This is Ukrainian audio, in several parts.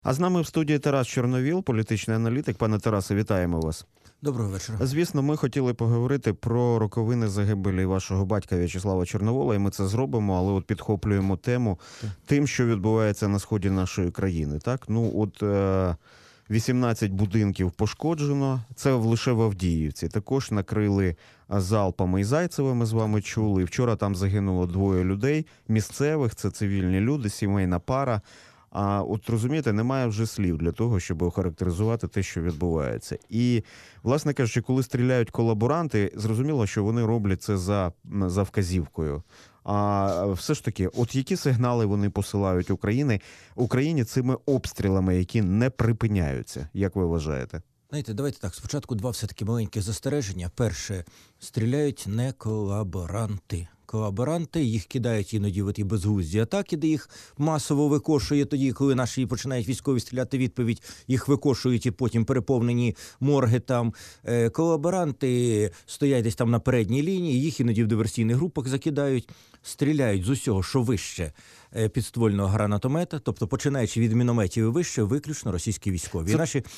А з нами в студії Тарас Чорновіл, політичний аналітик. Пане Тарасе, вітаємо вас. Доброго вечора. Звісно, ми хотіли поговорити про роковини загибелі вашого батька В'ячеслава Чорновола, і ми це зробимо, але от підхоплюємо тему тим, що відбувається на сході нашої країни. Так? 18 будинків пошкоджено, це лише в Авдіївці. Також накрили залпами і Зайцеве, ми з вами чули. Вчора там загинуло 2 людей місцевих, це цивільні люди, сімейна пара. А от розумієте, немає вже слів для того, щоб охарактеризувати те, що відбувається. І, власне кажучи, коли стріляють колаборанти, зрозуміло, що вони роблять це за вказівкою. А все ж таки, от які сигнали вони посилають Україні цими обстрілами, які не припиняються, як ви вважаєте? Знаєте, давайте так, спочатку 2 все-таки маленькі застереження. Перше, стріляють не колаборанти. Колаборанти, їх кидають іноді в ті безглузді атаки, де їх масово викошує тоді, коли наші починають військові стріляти відповідь, їх викошують і потім переповнені морги там. Колаборанти стоять десь там на передній лінії, їх іноді в диверсійних групах закидають, стріляють з усього, що вище підствольного гранатомета, тобто починаючи від мінометів і вище, виключно російські військові.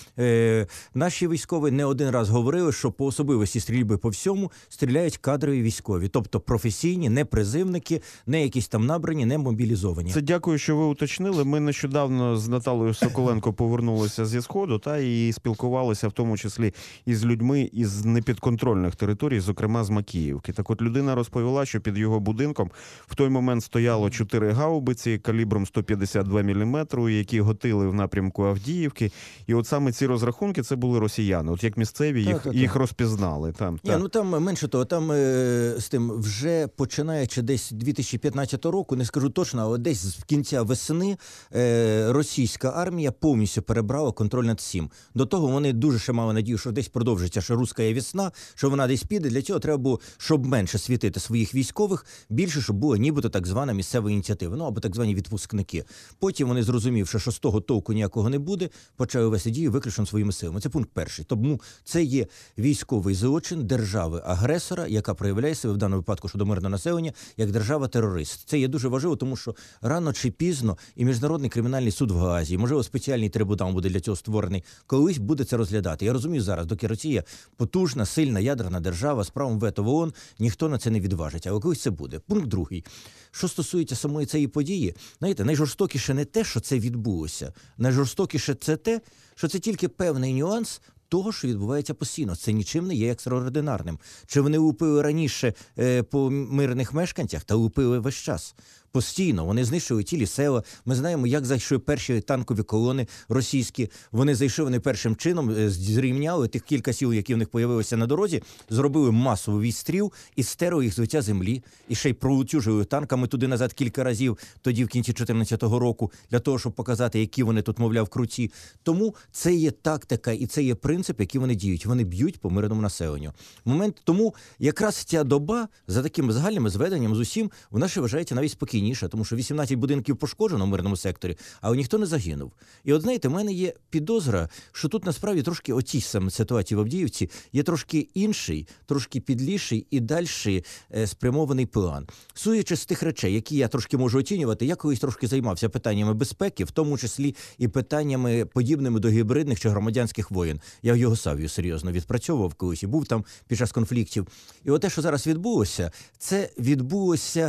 Наші військові не один раз говорили, що по особливості стрільби по всьому стріляють кадрові військові, тобто професійні, не призивники, не якісь там набрані, не мобілізовані. Це дякую, що ви уточнили. Ми нещодавно з Наталею Соколенко повернулися зі Сходу і спілкувалися в тому числі із людьми із непідконтрольних територій, зокрема з Макіївки. Так от людина розповіла, що під його будинком в той момент стояло 4 гаубиці калібром 152 мм, які готили в напрямку Авдіївки. І от саме ці розрахунки, це були росіяни. От як місцеві їх розпізнали. Там менше того, там з тим вже починаючи десь 2015 року, не скажу точно, але десь з кінця весни російська армія повністю перебрала контроль над всім. До того вони дуже ще мали надію, що десь продовжиться, що руська весна, що вона десь піде. Для цього треба було, щоб менше світити своїх військових, більше, щоб була нібито так звана місцева ініціатива, або так звані відпускники. Потім вони, зрозумівши, що з того толку ніякого не буде, почали вести дію виключно своїми силами. Це пункт перший. Тому це є військовий злочин держави-агресора, яка проявляє себе в даному випадку щодо мирного населення як держава-терорист. Це є дуже важливо, тому що рано чи пізно і Міжнародний кримінальний суд в Гаазі, можливо, спеціальний трибунал буде для цього створений, колись буде це розглядати. Я розумію зараз, доки Росія потужна, сильна ядерна держава з правом вето в ООН, ніхто на це не відважить. Але колись це буде. Пункт другий. Що стосується самої цієї події, знаєте, найжорстокіше не те, що це відбулося. Найжорстокіше це те, що це тільки певний нюанс того, що відбувається постійно. Це нічим не є екстраординарним. Чи вони лупили раніше по мирних мешканцях? Та лупили весь час. Постійно. Вони знищили цілі села. Ми знаємо, як зайшли перші танкові колони російські. Вони зайшли першим чином, зрівняли тих кілька сіл, які в них появилися на дорозі, зробили масовий відстріл і стерли їх з лиця землі. І ще й проутюжили танками туди-назад кілька разів, тоді в кінці 2014 року, для того, щоб показати, які вони тут, мовляв, круті. Тому це є тактика і це є принцип, який вони діють. Вони б'ють по мирному населенню. Тому якраз ця доба, за такими загальними зведеннями з усім, вона ще вважається навіть спокійніше, тому що 18 будинків пошкоджено в мирному секторі, але ніхто не загинув. І от, знаєте, в мене є підозра, що тут насправді трошки оцій саме ситуації в Авдіївці є трошки інший, трошки підліший і далі спрямований план. Судячи з тих речей, які я трошки можу оцінювати, я колись трошки займався питаннями безпеки, в тому числі і питаннями подібними до гібридних чи громадянських воєн. Я в Югославію серйозно відпрацьовував колись і був там під час конфліктів. І от те, що зараз відбулося, це відбулося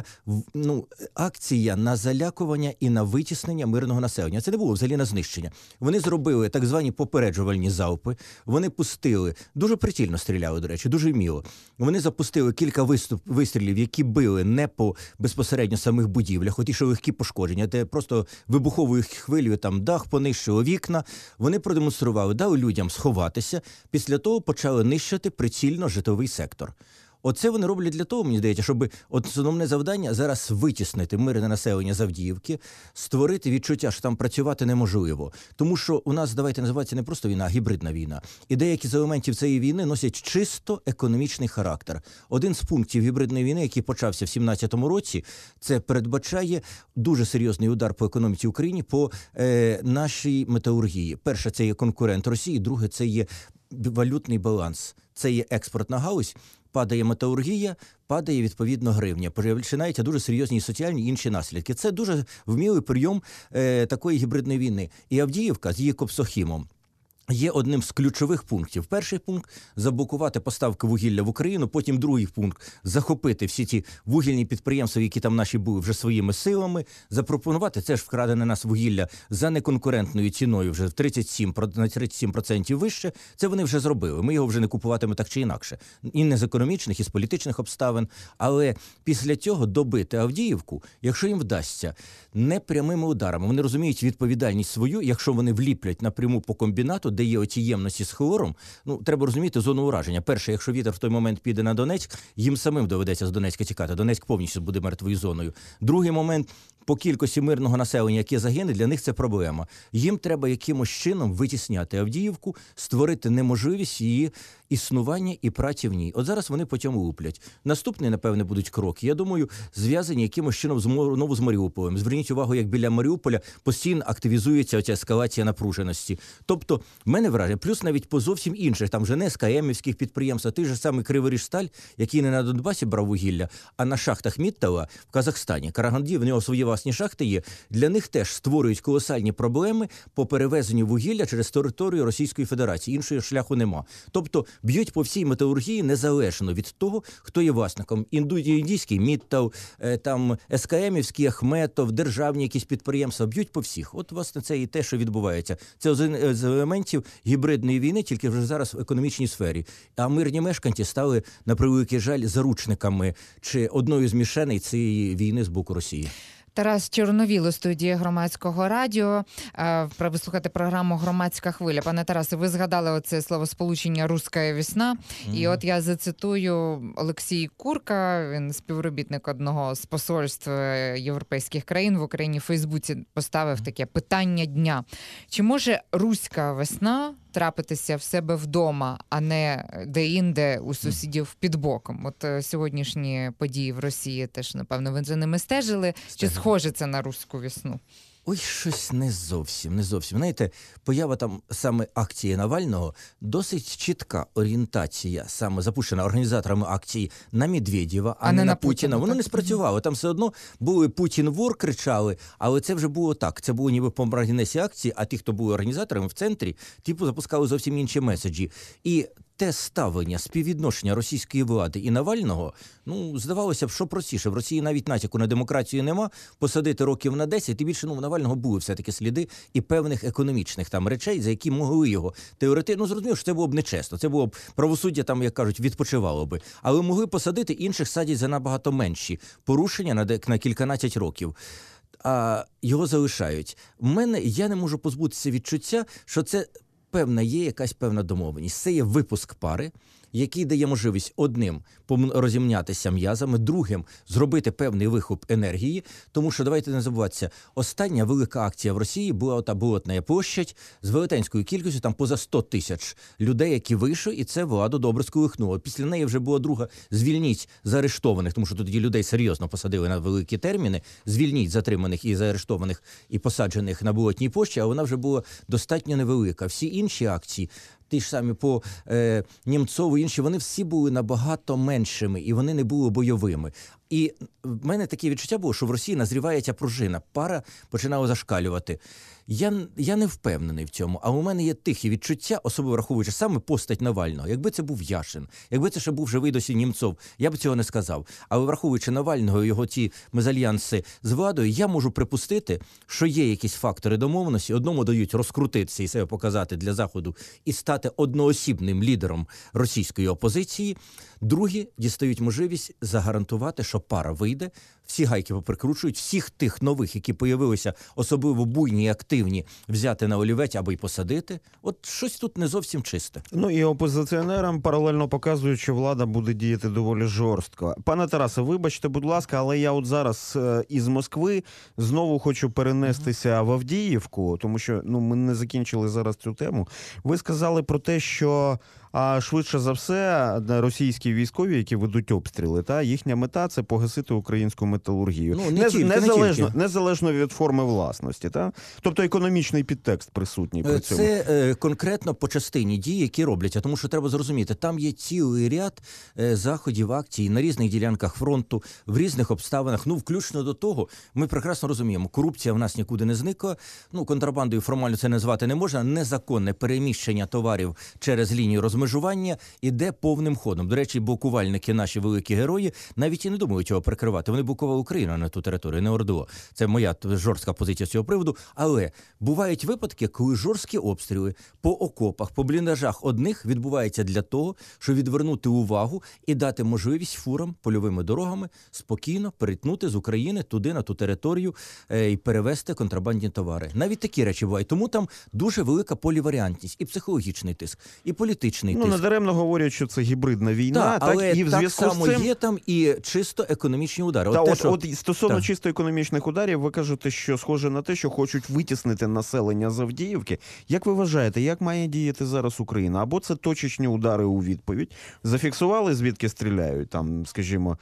акція на залякування і на витіснення мирного населення. Це не було взагалі на знищення. Вони зробили так звані попереджувальні залпи, вони пустили, дуже прицільно стріляли, до речі, дуже вміло. Вони запустили кілька вистрілів, які били не по безпосередньо самих будівлях, от що легкі пошкодження, де просто вибуховою хвилею там дах понищило, вікна. Вони продемонстрували, дали людям сховатися, після того почали нищити прицільно житловий сектор. Оце вони роблять для того, мені здається, щоб основне завдання зараз витіснити мирне населення з Авдіївки, створити відчуття, що там працювати неможливо. Тому що у нас, давайте називається не просто війна, а гібридна війна. І деякі з елементів цієї війни носять чисто економічний характер. Один з пунктів гібридної війни, який почався в 2017 році, це передбачає дуже серйозний удар по економіці України, по нашій металургії. Перше, це є конкурент Росії, друге, це є валютний баланс. Це є експортна галузь. падає металургія, падає, відповідно, гривня. Починаються дуже серйозні соціальні і інші наслідки. Це дуже вмілий прийом такої гібридної війни. І Авдіївка з її Копсохімом є одним з ключових пунктів. Перший пункт – заблокувати поставки вугілля в Україну, потім другий пункт – захопити всі ті вугільні підприємства, які там наші були, вже своїми силами, запропонувати, це ж вкрадене нас вугілля за неконкурентною ціною вже на 37% вище, це вони вже зробили. Ми його вже не купуватимемо так чи інакше. І не з економічних, і з політичних обставин. Але після цього добити Авдіївку, якщо їм вдасться, не прямими ударами. Вони розуміють відповідальність свою, якщо вони вліплять напряму по комбінату, де є оті ємності з хлором, треба розуміти зону ураження. Перше, якщо вітер в той момент піде на Донецьк, їм самим доведеться з Донецька тікати. Донецьк повністю буде мертвою зоною. Другий момент, по кількості мирного населення, яке загине, для них це проблема. Їм треба якимось чином витісняти Авдіївку, створити неможливість її існування і праці в ній. От зараз вони по цьому луплять. Наступні, напевне, будуть кроки. Я думаю, зв'язані якимось чином знову з Маріуполем. Зверніть увагу, як біля Маріуполя постійно активізується оця ескалація напруженості. Тобто, в мене враження, плюс навіть по зовсім інших, там вже не СКМівських підприємств, а той же самий Криворіжсталь, який не на Донбасі брав вугілля, а на шахтах Міттала в Казахстані. Караганді, в нього свої власні шахти є. Для них теж створюють колосальні проблеми по перевезенню вугілля через територію Російської Федерації. Іншого шляху нема. Тобто, б'ють по всій металургії незалежно від того, хто є власником. Індійський Міттал, там СКМівський Ахметов, державні якісь підприємства, б'ють по всіх. От, власне, це і те, що відбувається. Це один з елементів гібридної війни, тільки вже зараз в економічній сфері. А мирні мешканці стали, на превеликий жаль, заручниками чи одною з мішеней цієї війни з боку Росії. Тарас Чорновіл у студії Громадського радіо. Ви слухаєте програму «Громадська хвиля». Пане Тарасе, ви згадали оце словосполучення «Русская весна». І от я зацитую Олексій Курка, він співробітник одного з посольств європейських країн в Україні, в Фейсбуці поставив таке питання дня. Чи може «Руська весна» трапитися в себе вдома, а не де-інде у сусідів під боком? От сьогоднішні події в Росії теж, напевно, ви за ними стежили. Чи схоже це на «Руську весну»? Ой, щось не зовсім. Знаєте, поява там саме акції Навального, досить чітка орієнтація, саме запущена організаторами акції на Медведєва, а не на Путіна. Воно не спрацювало. Там все одно були «Путін вор» кричали, але це вже було так. Це було ніби по маргінесі акції, а ті, хто були організаторами в центрі, запускали зовсім інші меседжі. І те ставлення, співвідношення російської влади і Навального, здавалося б, що простіше. В Росії навіть натяку на демократію нема, посадити років на 10, і більше, в Навального були все-таки сліди і певних економічних там речей, за які могли його теоретично, зрозуміло, що це було б нечесно, це було б правосуддя, там, як кажуть, відпочивало би. Але могли посадити, інших садять за набагато менші порушення на кільканадцять років. А його залишають. Я не можу позбутися відчуття, що це є якась певна домовленість. Це є випуск пари, який дає можливість одним розімнятися м'язами, другим зробити певний вихоп енергії, тому що, давайте не забуватися, остання велика акція в Росії була ота Болотна площадь з велетенською кількістю, там поза 100 тисяч людей, які вийшли, і це владу добре сколихнуло. Після неї вже була друга «Звільніть заарештованих», тому що тоді людей серйозно посадили на великі терміни, «Звільніть затриманих і заарештованих і посаджених на Болотній площі», а вона вже була достатньо невелика. Всі інші акції, ті ж самі по Німцову, інші, вони всі були набагато меншими, і вони не були бойовими. І в мене таке відчуття було, що в Росії назріває ця пружина. Пара починала зашкалювати. Я не впевнений в цьому, а у мене є тихі відчуття, особливо враховуючи саме постать Навального. Якби це був Яшин, якби це ще був живий досі Німцов, я б цього не сказав. Але враховуючи Навального і його ті мезальянси з владою, я можу припустити, що є якісь фактори домовленості. Одному дають розкрутитися і себе показати для Заходу і стати одноосібним лідером російської опозиції. Другі дістають можливість загарантувати, що пара вийде, всі гайки поприкручують, всіх тих нових, які появилися, особливо буйні і активні, взяти на олівець або й посадити. От щось тут не зовсім чисте. І опозиціонерам паралельно показують, що влада буде діяти доволі жорстко. Пане Тарасе, вибачте, будь ласка, але я от зараз із Москви знову хочу перенестися в Авдіївку, тому що ми не закінчили зараз цю тему. Ви сказали про те, що швидше за все російські військові, які ведуть обстріли, їхня мета – це погасити українську металургію. Ну, не тільки. Незалежно від форми власності. Та? Тобто економічний підтекст присутній при цьому. Це конкретно по частині дій, які робляться, тому що треба зрозуміти, там є цілий ряд заходів, акцій на різних ділянках фронту, в різних обставинах, включно до того, ми прекрасно розуміємо, корупція в нас нікуди не зникла, контрабандою формально це назвати не можна, незаконне переміщення товарів через лінію розмежування іде повним ходом. До речі, блокувальники, наші великі герої, навіть і не думають його прикривати. Вони блокували Україну на ту територію, не ОРДО. Це моя жорстка позиція з цього приводу. Але бувають випадки, коли жорсткі обстріли по окопах, по бліндажах одних відбуваються для того, щоб відвернути увагу і дати можливість фурам польовими дорогами спокійно перетнути з України туди, на ту територію і перевезти контрабандні товари. Навіть такі речі бувають. Тому там дуже велика поліваріантність. І психологічний тиск, і політичний тиск. Недаремно говорять, що це гібридна війна. Але і в так зв'язку само з цим... є там і чисто економічні удари. От стосовно чисто економічних ударів, ви кажете, що схоже на те, що хочуть витіснити населення з Авдіївки. Як ви вважаєте, як має діяти зараз Україна? Або це точечні удари у відповідь? Зафіксували, звідки стріляють, там, скажімо,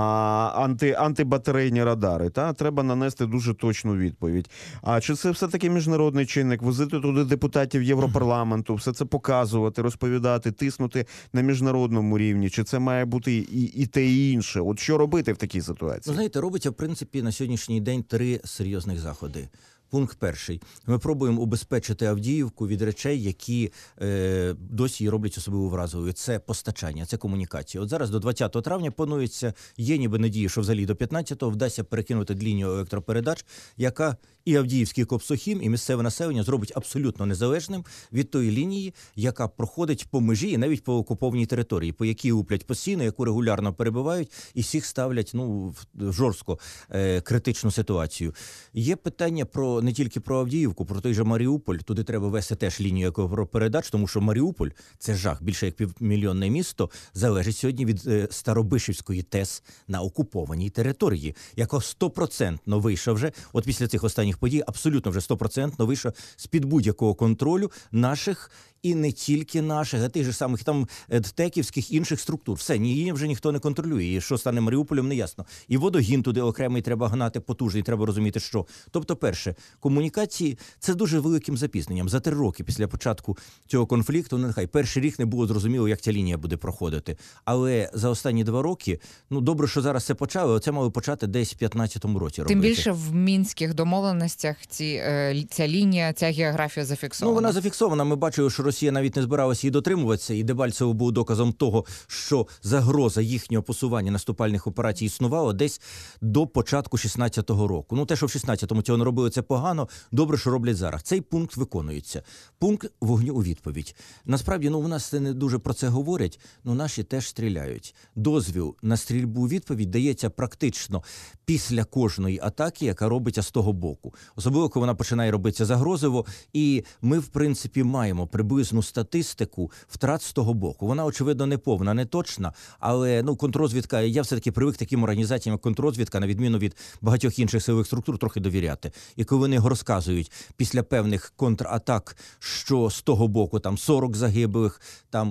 антибатарейні радари. Треба нанести дуже точну відповідь. А чи це все-таки міжнародний чинник? Возити туди депутатів Європарламенту, все це показувати, розповідати, тиснути на міжнародному рівні? Чи це має бути і те, і інше? От що робити в такій ситуації? Знаєте, робиться, в принципі, на сьогоднішній день 3 серйозних заходи. Пункт перший. Ми пробуємо убезпечити Авдіївку від речей, які досі її роблять особливо вразливою. Це постачання, це комунікація. От зараз до 20 травня планується, є ніби надії, що взагалі до 15-го вдасться перекинути лінію електропередач, яка і Авдіївський Копсохім, і місцеве населення зробить абсолютно незалежним від тої лінії, яка проходить по межі і навіть по окупованій території, по якій луплять постійно, яку регулярно перебивають, і всіх ставлять в жорстко критичну ситуацію. Є питання не тільки про Авдіївку, про той же Маріуполь. Туди треба вести теж лінію електропередач, тому що Маріуполь – це жах, більше як півмільйонне місто, залежить сьогодні від Старобишівської ТЕС на окупованій території, яка 100% вийшла вже, от після цих останніх подій, абсолютно вже 100% вийшла з-під будь-якого контролю наших і не тільки наших, а тих же самих там ТЕКівських інших структур. Все, її вже ніхто не контролює. І що стане Маріуполем, не ясно. І водогін туди окремий треба гнати потужний, треба розуміти, що. Тобто, перше, комунікації – це дуже великим запізненням. За 3 роки після початку цього конфлікту, нехай перший рік не було зрозуміло, як ця лінія буде проходити. Але за останні 2 роки, добре, що зараз це почали, але це мали почати десь в 15-му році робити. Тим більше в мінських домовленостях ця лінія, ця географія зафіксована. Вона зафіксована. Ми бачили, що Росія навіть не збиралася її дотримуватися, і Дебальцево був доказом того, що загроза їхнього посування наступальних операцій існувала десь до початку 16-го року. Те, що в 16-му цього не робили, це погано. Добре, що роблять зараз. Цей пункт виконується. Пункт вогню у відповідь. Насправді, у нас не дуже про це говорять, наші теж стріляють. Дозвіл на стрільбу у відповідь дається практично після кожної атаки, яка робиться з того боку. Особливо, коли вона починає робитися загрозливо, і ми, в принципі, маємо приблизну статистику втрат з того боку. Вона, очевидно, не повна, не точна, але контррозвідка, я все-таки привик таким організаціям, як контррозвідка, на відміну від багатьох інших силових структур, трохи довіряти. І коли вони розказують після певних контратак, що з того боку там 40 загиблих, там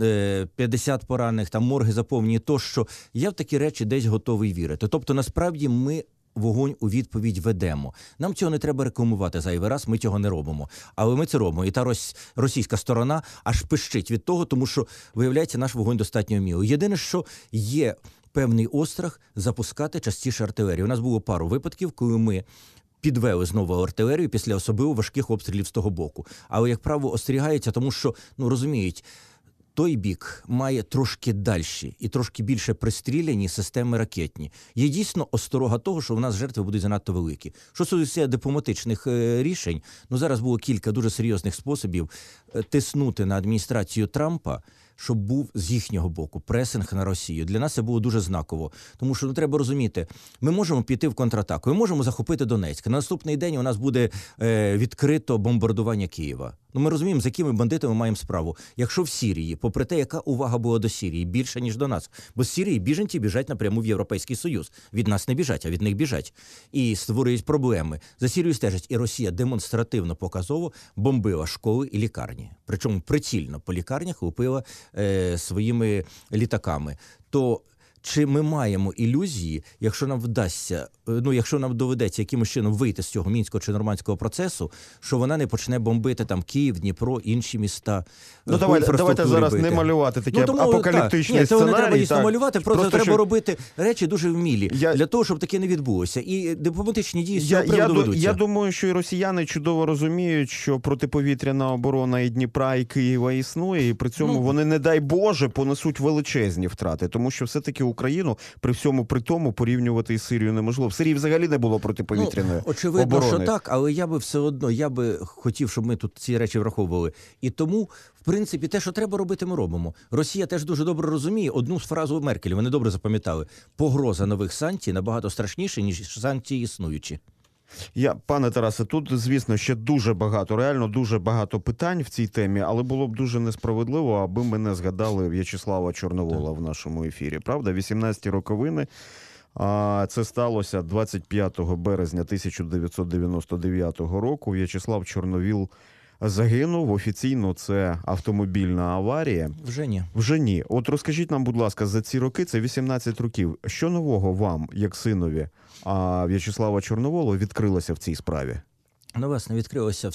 50 поранених, там морги заповнені, тощо, я в такі речі десь готовий вірити. Тобто, насправді, ми вогонь у відповідь ведемо. Нам цього не треба рекламувати зайвий раз, ми цього не робимо. Але ми це робимо. І та російська сторона аж пищить від того, тому що, виявляється, наш вогонь достатньо вмілий. Єдине, що є певний острах запускати частіше артилерію. У нас було пару випадків, коли ми підвели знову артилерію після особливо важких обстрілів з того боку. Але, як правило, остерігається, тому що, розуміють, той бік має трошки дальші і трошки більше пристріляні системи ракетні. Є дійсно осторога того, що в нас жертви будуть занадто великі. Що стосується дипломатичних рішень, зараз було кілька дуже серйозних способів тиснути на адміністрацію Трампа, щоб був з їхнього боку пресинг на Росію. Для нас це було дуже знаково. Тому що треба розуміти, ми можемо піти в контратаку, ми можемо захопити Донецьк. На наступний день у нас буде відкрито бомбардування Києва. Ми розуміємо, з якими бандитами маємо справу. Якщо в Сирії, попри те, яка увага була до Сирії, більше, ніж до нас. Бо з Сирії біженці біжать напряму в Європейський Союз. Від нас не біжать, а від них біжать. І створюють проблеми. За Сирію стежать. І Росія демонстративно, показово бомбила школи і лікарні. Причому прицільно по лікарнях лупила своїми літаками. То чи ми маємо ілюзії, якщо нам вдасться, якщо нам доведеться якимось чином вийти з цього мінського чи нормандського процесу, що вона не почне бомбити там Київ, Дніпро, інші міста. Давайте зараз не малювати такі апокаліптичні сценарії. Ні, не треба дійсно малювати, просто треба що... робити речі дуже вмілі, для того, щоб таке не відбулося. І дипломатичні дії з цього приводу ведуться. Я думаю, що і росіяни чудово розуміють, що протиповітряна оборона і Дніпра, і Києва існує, і при цьому вони, не дай Боже, понесуть величезні втрати, тому що все-таки Україну при всьому при тому порівнювати із Сирією неможливо. В Сирії взагалі не було протиповітряної очевидно, оборони. що так, але я би хотів, щоб ми тут ці речі враховували. І тому, в принципі, те, що треба робити, ми робимо. Росія теж дуже добре розуміє одну фразу Меркель, вони добре запам'ятали. Погроза нових санкцій набагато страшніша, ніж санкції існуючі. Пане Тарасе, тут, звісно, ще дуже багато, реально дуже багато питань в цій темі, але було б дуже несправедливо, аби ми не згадали В'ячеслава Чорновола в нашому ефірі. Правда? 18-ті роковини. Це сталося 25 березня 1999 року. В'ячеслав Чорновіл загинув. Офіційно це автомобільна аварія. Вже ні. От розкажіть нам, будь ласка, за ці роки, це 18 років, що нового вам, як синові В'ячеслава Чорновола, відкрилося в цій справі? Власне, відкрилося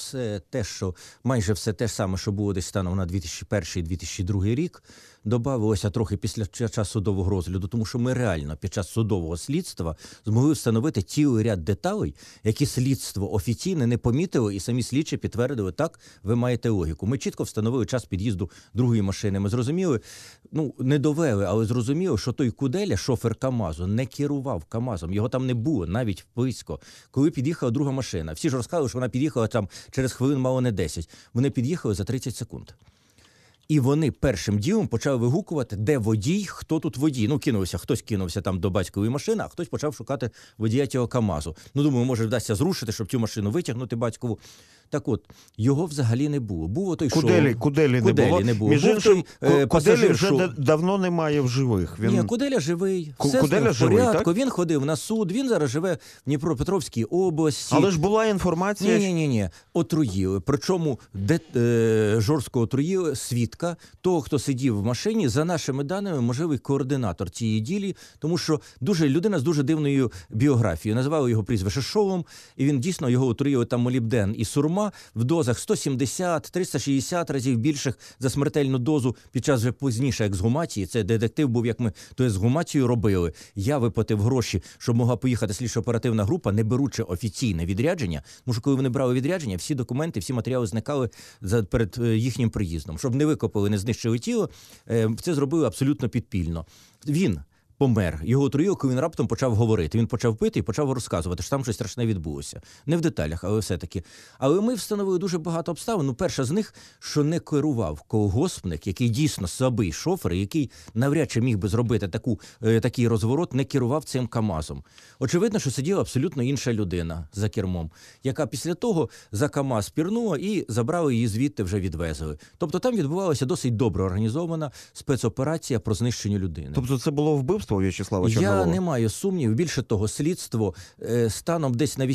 майже все те ж саме, що було десь станом на 2001-2002 рік. Добавилося трохи під час судового розгляду, тому що ми реально під час судового слідства змогли встановити цілий ряд деталей, які слідство офіційно не помітило, і самі слідчі підтвердили, так, ви маєте логіку. Ми чітко встановили час під'їзду другої машини. Ми зрозуміли, не довели, але зрозуміли, що той Куделя, шофер КАМАЗу, не керував КАМАЗом. Його там не було, навіть близько. Коли під'їхала друга машина, всі ж розказували, що вона під'їхала там через хвилин, мало не 10. Вони під'їхали за 30 секунд. І вони першим ділом почали вигукувати, де водій, хто тут водій. Хтось кинувся там до батькової машини, а хтось почав шукати водія цього КАМАЗу. Думаю, може вдасться зрушити, щоб цю машину витягнути батькову. Так от, його взагалі не було. Був той Куделі не було. Між іншим, Куделі вже давно немає в живих. Ні, Куделя живий. Все в порядку. Він ходив на суд, він зараз живе в Дніпропетровській області. Але ж була інформація... Ні. Отруїли. Причому жорстко отруїли свідка, того, хто сидів в машині, за нашими даними, можливий координатор цієї ділі, тому що людина з дуже дивною біографією. Називали його прізвище Шолом, і він дійсно його отруїли там молібден і сурма в дозах 170-360 разів більших за смертельну дозу під час вже пізніше ексгумації. Це детектив був, як ми то ексгумацію робили. Я виплатив гроші, щоб могла поїхати слідчо-оперативна група, не беручи офіційне відрядження. Тому що коли вони брали відрядження, всі документи, всі матеріали зникали перед їхнім приїздом. Щоб не викопали, не знищили тіло, це зробили абсолютно підпільно. Він помер. Його отруїли, коли він раптом почав говорити. Він почав пити і почав розказувати, що там щось страшне відбулося. Не в деталях, але все-таки. Але ми встановили дуже багато обставин. Перша з них, що не керував колгоспник, який дійсно слабий шофер, який навряд чи міг би зробити такий розворот, не керував цим КАМАЗом. Очевидно, що сиділа абсолютно інша людина за кермом, яка після того за КАМАЗ пірнула і забрали її звідти, вже відвезли. Тобто там відбувалася досить добре організована спецоперація про знищення людини. Тобто це було вбивство В'ячеслава Чорновола? Я не маю сумнівів. Більше того, слідство станом десь на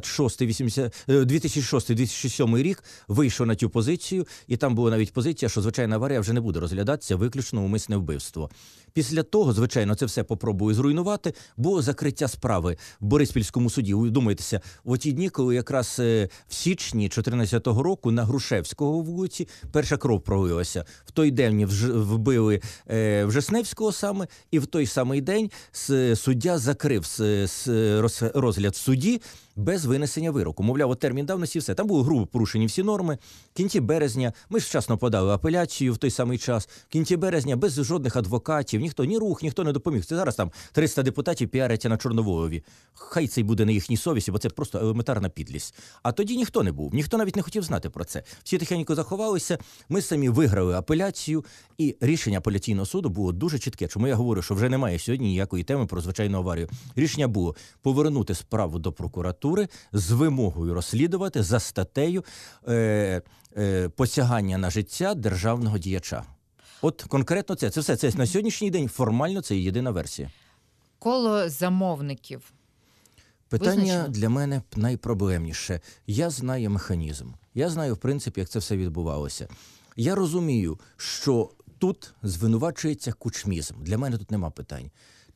2006-2007 рік вийшло на цю позицію, і там була навіть позиція, що звичайна аварія вже не буде розглядатися, виключно умисне вбивство. Після того, звичайно, це все попробую зруйнувати, було закриття справи в Бориспільському суді. Ви думаєтеся, в ті дні, коли якраз в січні 2014 року на Грушевського вулиці перша кров пролилася. В той день вбили Вжесневського саме, і в той самий день суддя закрив розгляд в суді без винесення вироку. Мовляв, термін давності, все. Там були грубо порушені всі норми. В кінці березня, ми ж вчасно подали апеляцію в той самий час, в кінці березня без жодних адвокатів, ніхто не допоміг. Це зараз там 300 депутатів піаряться на Чорноволові. Хай це й буде на їхній совісті, бо це просто елементарна підлість. А тоді ніхто не був, ніхто навіть не хотів знати про це. Всі тихенько заховалися, ми самі виграли апеляцію, і рішення апеляційного суду було дуже чітке. Чому я говорю, що вже немає сьогодні ніякої теми про звичайну аварію. Рішення було повернути справу до прокуратури з вимогою розслідувати за статтею посягання на життя державного діяча. От конкретно це все. Це на сьогоднішній день формально це єдина версія. Коло замовників. Питання визначено? Для мене найпроблемніше. Я знаю механізм. Я знаю, в принципі, як це все відбувалося. Я розумію, що тут звинувачується кучмізм. Для мене тут нема питань.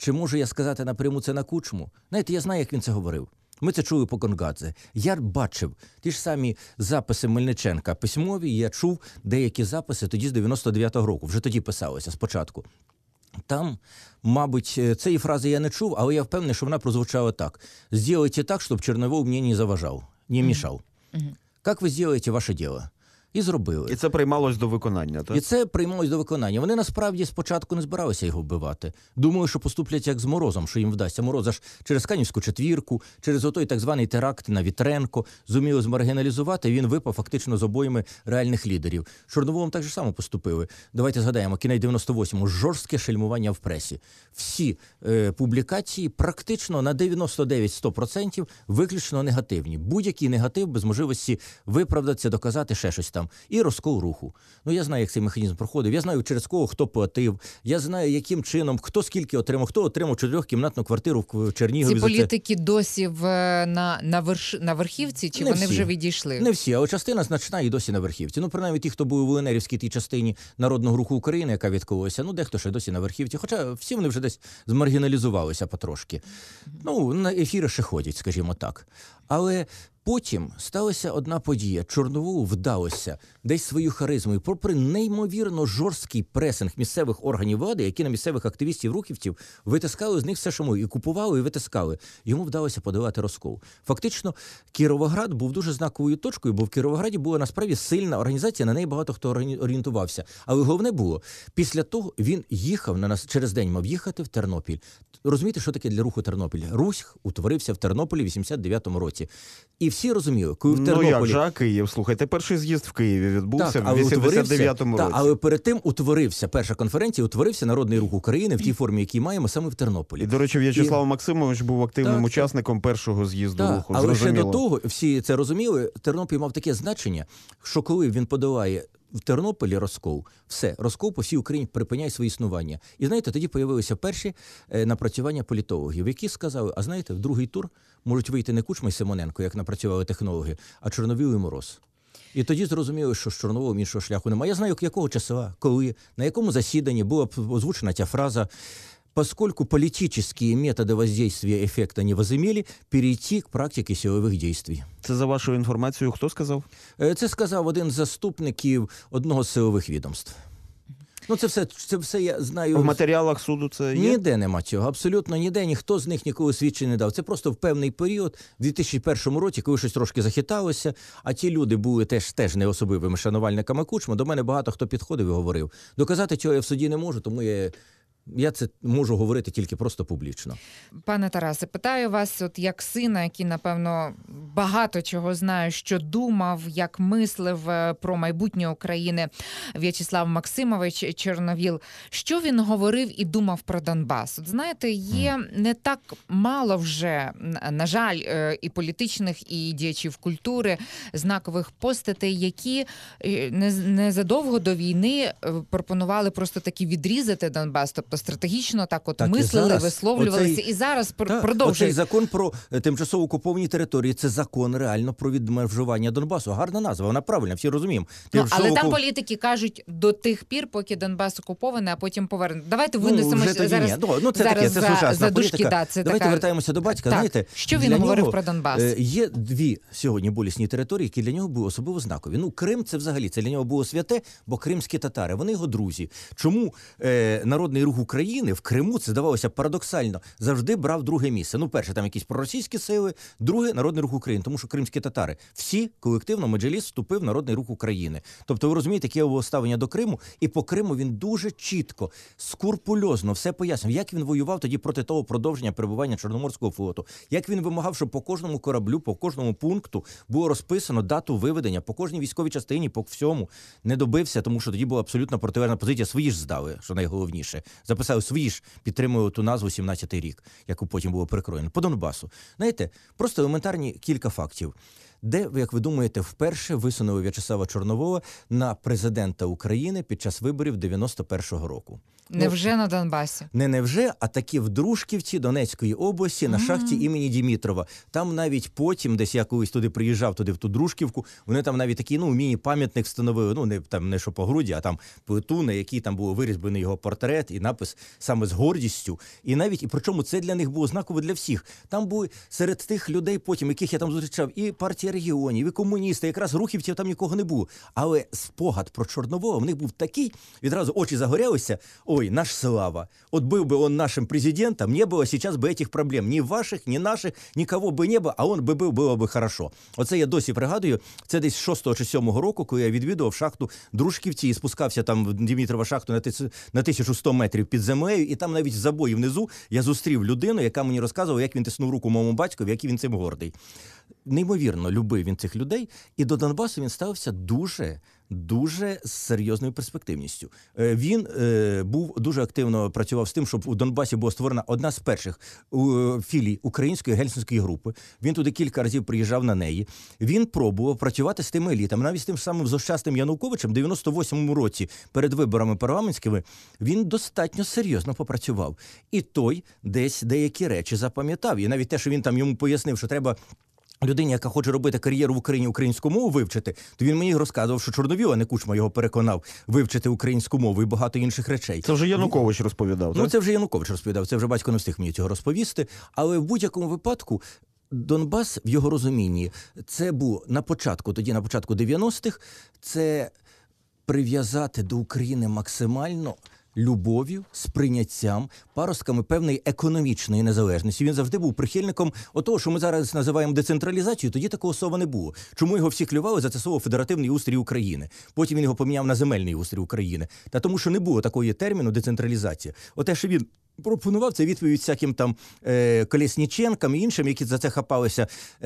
Чи можу я сказати напряму це на Кучму? Знаєте, я знаю, як він це говорив. Ми це чули по Гонгадзе. Я бачив ті ж самі записи Мельниченка письмові, я чув деякі записи тоді з 99-го року. Вже тоді писалося спочатку. Там, мабуть, цієї фрази я не чув, але я впевнений, що вона прозвучала так. «Сделайте так, щоб Черновол мені не заважав, не мішав». Як ви зробите ваше діло? І зробили. І це приймалось до виконання, так? І це приймалось до виконання. Вони насправді спочатку не збиралися його вбивати. Думаю, що поступлять як з Морозом, що їм вдасться. Мороза ж через Канівську четвірку, через отой так званий теракт на Вітренко зуміли змаргіналізувати, і він випав фактично з обойми реальних лідерів. З Чорноволом так же само поступили. Давайте згадаємо, кінець 98-му, жорстке шельмування в пресі. Всі публікації практично на 99-100% виключно негативні. Будь-який негатив без можливості виправдатися, доказати ще щось там. І розкол руху. Ну, я знаю, як цей механізм проходив. Я знаю, через кого хто платив. Я знаю, яким чином, хто скільки отримав. Хто отримав 4-кімнатну квартиру в Чернігові. Ці політики досі на верхівці, чи Не вони всі. вже відійшли? Не всі, але частина значна і досі на верхівці. Ну, принаймні ті, хто був у Ленерівській тій частині Народного руху України, яка відкололася, ну, дехто ще досі на верхівці. Хоча всі вони вже десь змаргіналізувалися потрошки. Ну, на ефіри ще ходять, скажімо так. Але потім сталася одна подія. Чорноволу вдалося десь свою харизмою, попри неймовірно жорсткий пресинг місцевих органів влади, які на місцевих активістів-рухівців витискали з них все, що могли, і купували, і витискали. Йому вдалося подолати розкол. Фактично, Кіровоград був дуже знаковою точкою, бо в Кіровограді була насправді сильна організація, на неї багато хто орієнтувався. Але головне було, після того він їхав, на нас через день мав їхати в Тернопіль. Розумієте, що таке для руху Тернопіль? Русь утворився в Тернополі в 89-му році. І всі розуміли, коли в Тернополі... Ну як же, а Київ? Слухайте, перший з'їзд в Києві відбувся так, в 89-му році. Так, але перед тим утворився, перша конференція, утворився Народний рух України в тій формі, який маємо саме в Тернополі. І, до речі, В'ячеслав Максимович був активним Так, учасником першого з'їзду руху. Але Зрозуміло. ще до того, всі це розуміли, Тернопіль мав таке значення, що коли він подолає в Тернополі розкол, все, розкол по всій Україні припиняє своє існування. І знаєте, тоді появилися перші напрацювання політологів, які сказали, а знаєте, в другий тур можуть вийти не Кучма і Симоненко, як напрацювали технологи, а Чорновіл і Мороз. І тоді зрозуміли, що з Чорноволом іншого шляху немає. Я знаю, якого числа, коли, на якому засіданні була озвучена ця фраза: поскольку политические методы воздействия эффекта не возымели, перейти к практике силових действий. Це, за вашою інформацією, хто сказав? Це сказав один з заступників одного з силових відомств. Ну, це все я знаю. В матеріалах суду це є? Ніде нема цього, абсолютно ніде, ніхто з них ніколи свідчень не дав. Це просто в певний період, в 2001 році, коли щось трошки захиталося, а ті люди були теж не особливими шанувальниками Кучми. До мене багато хто підходив і говорив. Доказати цього я в суді не можу, тому я це можу говорити тільки просто публічно. Пане Тарасе, питаю вас, от як сина, який, напевно, багато чого знає, що думав, як мислив про майбутнє України В'ячеслав Максимович Чорновіл. Що він говорив і думав про Донбас? От знаєте, є не так мало вже, на жаль, і політичних, і діячів культури, знакових постатей, які незадовго до війни пропонували просто таки відрізати Донбас, тобто стратегічно так от мислили, зараз, висловлювалися, і зараз продовжують. Оцей закон про тимчасово окуповані території, це закон реально про відмежування Донбасу. Гарна назва, вона правильна, всі розуміємо. Але там політики кажуть до тих пір, поки Донбас окупований, а потім повернуть. Давайте винесемо зараз, за дужки. Давайте вертаємося до батька. Так. Знаєте, що він говорив про Донбас? Є дві сьогодні болісні території, які для нього були особливо знакові. Ну, Крим, це взагалі, це для нього було святе, бо кримські татари, вони його друзі. Чому Народний рух України в Криму, це здавалося парадоксально, завжди брав друге місце. Ну, перше, там якісь проросійські сили, друге – Народний рух України, тому що кримські татари всі колективно, Меджліс вступив в Народний рух України. Тобто, ви розумієте, яке його ставлення до Криму, і по Криму він дуже чітко, скрупульозно все пояснив, як він воював тоді проти того продовження перебування Чорноморського флоту, як він вимагав, щоб по кожному кораблю, по кожному пункту було розписано дату виведення, по кожній військовій частині, по всьому. Не добився, тому що тоді була абсолютно протилежна позиція. Свої ж здали, що найголовніше. Записали свої ж, підтримують ту назву 17-й рік, яку потім було перекроєно. По Донбасу. Знаєте, просто елементарні кілька фактів. де, як ви думаєте, вперше висунули В'ячеслава Чорновола на президента України під час виборів 91-го року? Невже на Донбасі? Невже, а таки в Дружківці Донецької області на шахті імені Дімітрова. Там навіть потім, десь я колись туди приїжджав, туди в ту Дружківку, вони там навіть такий, міні-пам'ятник встановили, не що по груді, а там плиту, на якій там було вирізблений його портрет і напис саме з гордістю. І причому це для них було знаково для всіх. Там були серед тих людей потім, яких я там зустрічав, і партія регіонів, і комуністи, якраз рухівців там нікого не було. Але спогад про Чорновола в них був такий, відразу очі загорялися, ой, наш Слава, от был бы он нашим президентом, не было сейчас бы этих проблем. Ні ваших, ні наших, нікого би не було, а он би був, було би хорошо. Оце я досі пригадую, це десь 6-го чи 7-го року, коли я відвідував шахту Дружківці і спускався там в Дімітрова шахту на 1100 метрів під землею, і там навіть в забої внизу я зустрів людину, яка мені розказувала, як він тиснув руку моєму батькові, який він цим гордий. Неймовірно любив він цих людей, і до Донбасу він ставився дуже з серйозною перспективністю. Він був дуже активно працював з тим, щоб у Донбасі була створена одна з перших філій української гельсінської групи. Він туди кілька разів приїжджав на неї. Він пробував працювати з тими елітами, навіть з тим самим злощасним Януковичем в 98-му році перед виборами парламентськими. Він достатньо серйозно попрацював. І той десь деякі речі запам'ятав. І навіть те, що він там йому пояснив, що треба людині, яка хоче робити кар'єру в Україні, українську мову вивчити, то він мені розказував, що Чорновіл, а не Кучма його переконав вивчити українську мову і багато інших речей. Це вже Янукович розповідав, так? Це вже Янукович розповідав, це вже батько не встиг мені цього розповісти. Але в будь-якому випадку Донбас, в його розумінні, це був на початку 90-х, це прив'язати до України максимально любов'ю, сприйняттям, паростками певної економічної незалежності. Він завжди був прихильником того, що ми зараз називаємо децентралізацією, тоді такого слова не було. Чому його всі клювали за це слово «федеративний устрій України»? Потім він його поміняв на «земельний устрій України». Та тому, що не було такої терміну децентралізація. Те, що він пропонував, це відповідь всяким там Колєсніченкам і іншим, які за це хапалися,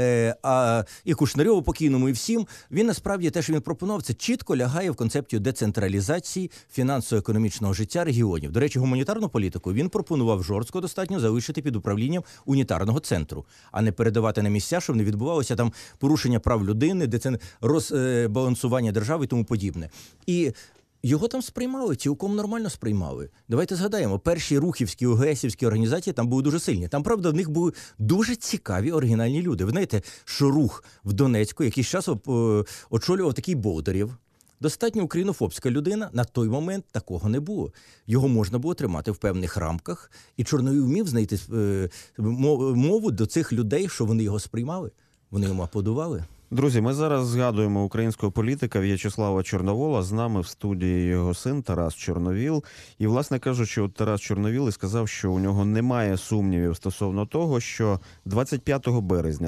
і Кушнарьову покійному, і всім. Він насправді те, що він пропонував, це чітко лягає в концепцію децентралізації фінансово-економічного життя регіонів. До речі, гуманітарну політику він пропонував жорстко достатньо залишити під управлінням унітарного центру, а не передавати на місця, щоб не відбувалося там порушення прав людини, розбалансування держави і тому подібне. І його там сприймали, цілком нормально сприймали. Давайте згадаємо, перші рухівські, ОГСівські організації там були дуже сильні. Там, правда, в них були дуже цікаві, оригінальні люди. Ви знаєте, що рух в Донецьку якийсь час очолював такий Болдирєв. Достатньо українофобська людина, на той момент такого не було. Його можна було тримати в певних рамках, і Чорновіл вмів знайти мову до цих людей, що вони його сприймали, вони йому аплодували. Друзі, ми зараз згадуємо українського політика В'ячеслава Чорновола. З нами в студії його син Тарас Чорновіл. І, власне кажучи, от Тарас Чорновіл і сказав, що у нього немає сумнівів стосовно того, що 25 березня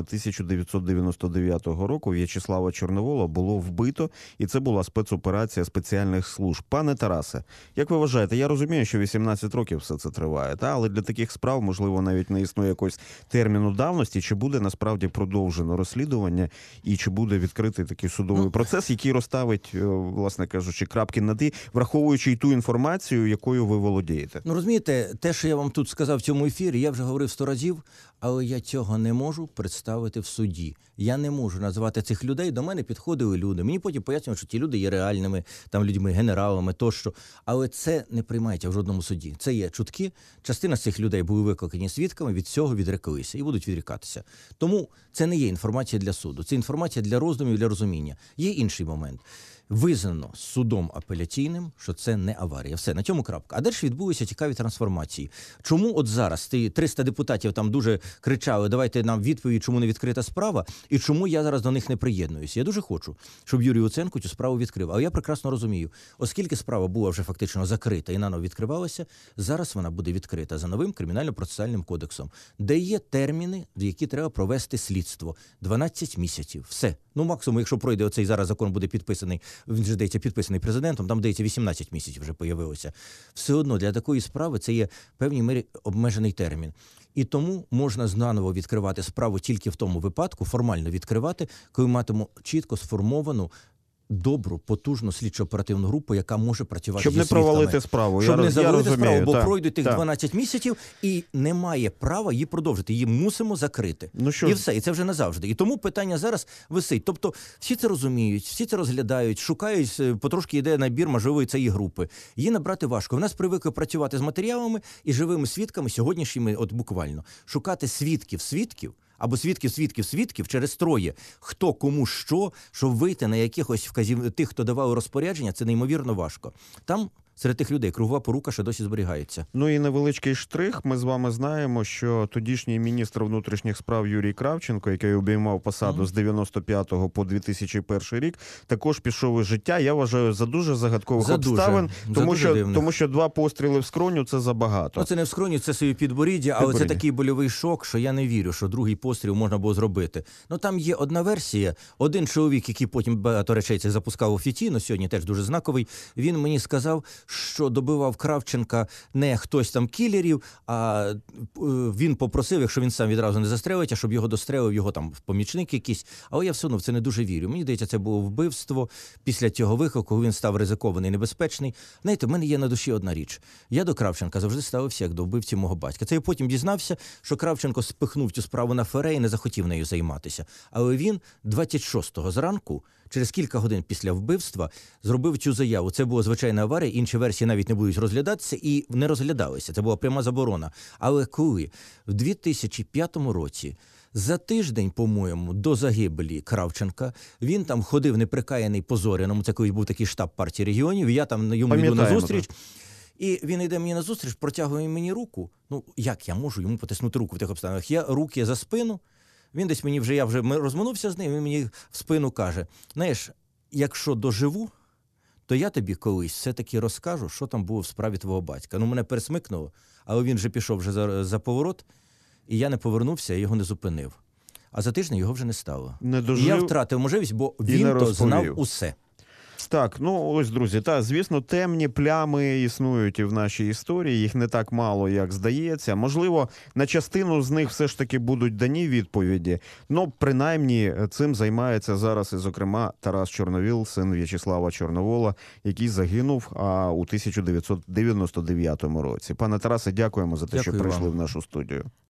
1999 року В'ячеслава Чорновола було вбито, і це була спецоперація спеціальних служб. Пане Тарасе, як ви вважаєте, я розумію, що 18 років все це триває, але для таких справ, можливо, навіть не існує якогось терміну давності, чи буде насправді продовжено розслідування, і чи буде відкритий такий судовий процес, який розставить, власне кажучи, крапки над «і», враховуючи й ту інформацію, якою ви володієте? Розумієте, те, що я вам тут сказав в цьому ефірі, я вже говорив 100 разів, але я цього не можу представити в суді. Я не можу назвати цих людей, до мене підходили люди. Мені потім пояснювали, що ті люди є реальними там людьми, генералами, тощо. Але це не приймається в жодному суді. Це є чутки. Частина з цих людей були викликані свідками, від цього відреклися і будуть відрікатися. Тому це не є інформація для суду. Це інформація для роздумів, для розуміння. Є інший момент. Визнано судом апеляційним, що це не аварія. Все, на цьому крапка. А далі відбулися цікаві трансформації. Чому от зараз 300 депутатів там дуже кричали, давайте нам відповідь, чому не відкрита справа, і чому я зараз до них не приєднуюся. Я дуже хочу, щоб Юрій Луценко цю справу відкрив. Але я прекрасно розумію, оскільки справа була вже фактично закрита і наново відкривалася, зараз вона буде відкрита за новим кримінально-процесуальним кодексом, де є терміни, в які треба провести слідство. 12 місяців. Все. Максимум, якщо пройде оцей зараз закон, буде підписаний, він же, здається, підписаний президентом, там, здається, 18 місяців вже появилося. Все одно для такої справи це є в певній мірі обмежений термін. І тому можна знаново відкривати справу тільки в тому випадку, формально відкривати, коли матимемо чітко сформовану добру, потужну слідчо-оперативну групу, яка може працювати Щоб зі не провалити свідками. справу. Щоб не я завалити розумію, справу, бо так. пройдуть тих Так. 12 місяців і немає права її продовжити. Її мусимо закрити. Ну що І ж, все, і це вже назавжди. І тому питання зараз висить. Тобто всі це розуміють, всі це розглядають, шукають, потрошки йде набір можливої цієї групи. Її набрати важко. В нас привикли працювати з матеріалами і живими свідками, сьогоднішніми, от буквально. Шукати свідків, або свідків через троє. Хто, кому що, щоб вийти на якихось тих, хто давав розпорядження, це неймовірно важко. Там серед тих людей кругова порука ще досі зберігається. Ну і невеличкий штрих. Ми з вами знаємо, що тодішній міністр внутрішніх справ Юрій Кравченко, який обіймав посаду з 95-го по 2001 рік, також пішов із життя. Я вважаю, за дуже загадкових обставин, тому що 2 постріли в скроню – це забагато. Ну, це не в скроні, це собі підборіддя, але це такий больовий шок, що я не вірю, що другий постріл можна було зробити. Ну, там є одна версія. Один чоловік, який потім багато речей цих запускав офіційно, сьогодні теж дуже знаковий, він мені сказав, що добивав Кравченка не хтось там кілерів, а він попросив, якщо він сам відразу не застрелить, а щоб його дострелив його там помічник якийсь. Але я все одно в це не дуже вірю. Мені здається, це було вбивство після цього виклику, коли він став ризикований, небезпечний. Знаєте, в мене є на душі одна річ. Я до Кравченка завжди ставився як до вбивці мого батька. Це я потім дізнався, що Кравченко спихнув цю справу на ФРЕ і не захотів нею займатися. Але він 26-го зранку, через кілька годин після вбивства, зробив цю заяву. Це була звичайна аварія, інші версії навіть не будуть розглядатися і не розглядалися. Це була пряма заборона. Але коли в 2005 році, за тиждень, по-моєму, до загибелі Кравченка, він там ходив неприкаяний по Зоряному, це колись був такий штаб партії регіонів, і я там йому йду на зустріч. І він йде мені на зустріч, протягує мені руку. Ну, як я можу йому потиснути руку в тих обставинах? Я руки за спину. Він десь мені я вже розминувся з ним, він мені в спину каже: знаєш, якщо доживу, то я тобі колись все-таки розкажу, що там було в справі твого батька. Ну, мене пересмикнуло, але він вже пішов за поворот, і я не повернувся, я його не зупинив. А за тиждень його вже не стало. Не дожив, і я втратив можливість, бо він то знав усе. Так, ну ось, друзі, звісно, темні плями існують і в нашій історії, їх не так мало, як здається. Можливо, на частину з них все ж таки будуть дані відповіді, ну, принаймні, цим займається зараз і, зокрема, Тарас Чорновіл, син В'ячеслава Чорновола, який загинув у 1999 році. Пане Тарасе, дякуємо за те, що прийшли в нашу студію.